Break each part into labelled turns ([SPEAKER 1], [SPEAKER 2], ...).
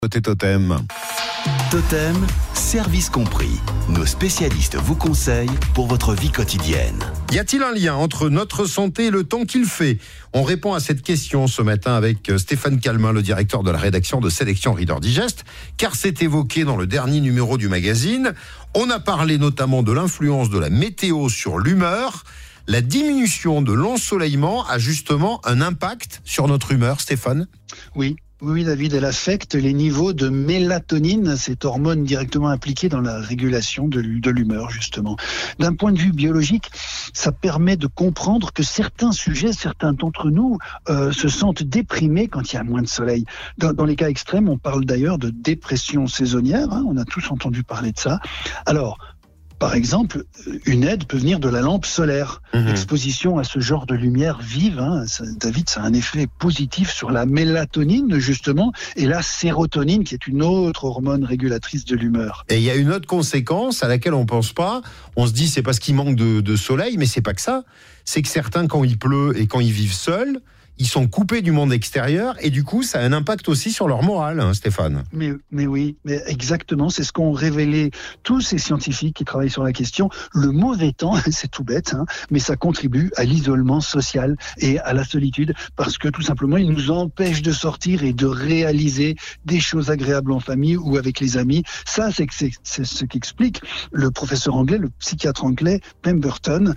[SPEAKER 1] Côté Totem.
[SPEAKER 2] Totem, service compris. Nos spécialistes vous conseillent pour votre vie quotidienne.
[SPEAKER 1] Y a-t-il un lien entre notre santé et le temps qu'il fait ? On répond à cette question ce matin avec Stéphane Calmin, le directeur de la rédaction de Sélection Reader Digest, car c'est évoqué dans le dernier numéro du magazine. On a parlé notamment de l'influence de la météo sur l'humeur. La diminution de l'ensoleillement a justement un impact sur notre humeur, Stéphane ?
[SPEAKER 3] Oui, David, elle affecte les niveaux de mélatonine, cette hormone directement impliquée dans la régulation de l'humeur, justement. D'un point de vue biologique, ça permet de comprendre que certains d'entre nous se sentent déprimés quand il y a moins de soleil. Dans les cas extrêmes, on parle d'ailleurs de dépression saisonnière, on a tous entendu parler de ça. Alors, par exemple, une aide peut venir de la lampe solaire. L'exposition à ce genre de lumière vive, David, ça a un effet positif sur la mélatonine, justement, et la sérotonine, qui est une autre hormone régulatrice de l'humeur.
[SPEAKER 1] Et il y a une autre conséquence à laquelle on ne pense pas. On se dit c'est parce qu'il manque de soleil, mais c'est pas que ça. C'est que certains, quand il pleut et quand ils vivent seuls, ils sont coupés du monde extérieur et du coup, ça a un impact aussi sur leur morale, Stéphane.
[SPEAKER 3] Mais oui, mais exactement, c'est ce qu'ont révélé tous ces scientifiques qui travaillent sur la question. Le mauvais temps, c'est tout bête, mais ça contribue à l'isolement social et à la solitude parce que tout simplement, il nous empêche de sortir et de réaliser des choses agréables en famille ou avec les amis. Ça, c'est ce qu'explique le professeur anglais, le psychiatre anglais Pemberton,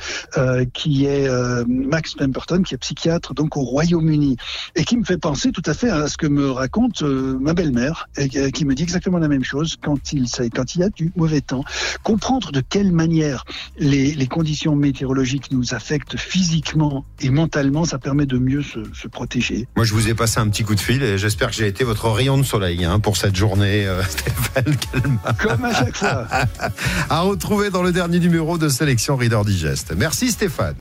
[SPEAKER 3] Max Pemberton, qui est psychiatre donc au Royaume-Uni, et qui me fait penser tout à fait à ce que me raconte ma belle-mère, et qui me dit exactement la même chose quand il y a du mauvais temps. Comprendre de quelle manière les conditions météorologiques nous affectent physiquement et mentalement, ça permet de mieux se protéger.
[SPEAKER 1] Moi, je vous ai passé un petit coup de fil et j'espère que j'ai été votre rayon de soleil pour cette journée, Stéphane Calmin.
[SPEAKER 3] Comme à chaque fois.
[SPEAKER 1] À retrouver dans le dernier numéro de Sélection Reader Digest. Merci Stéphane.